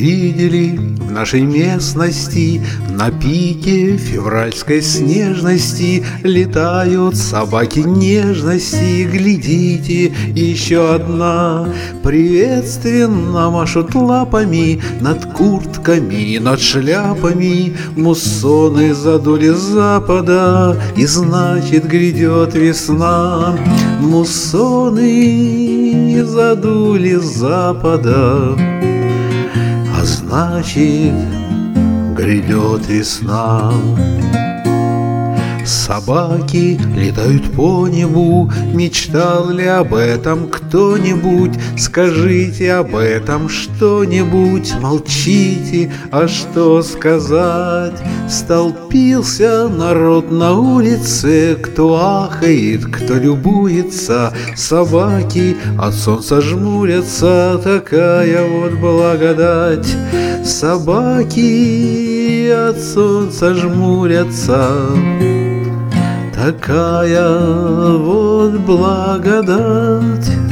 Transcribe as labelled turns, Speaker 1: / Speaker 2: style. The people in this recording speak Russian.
Speaker 1: видели в нашей местности на пике февральской снежности летают собаки нежности? Глядите, еще одна приветственно машут лапами над куртками, над шляпами. Муссоны задули с запада, и значит грядет весна. Муссоны задули с запада, а значит грядет весна. Собаки летают по небу. Мечтал ли об этом кто-нибудь? Скажите об этом что-нибудь. Молчите, а что сказать? Столпился народ на улице, кто ахает, кто любуется. Собаки от солнца жмурятся, такая вот благодать. Собаки от солнца жмурятся, такая вот благодать.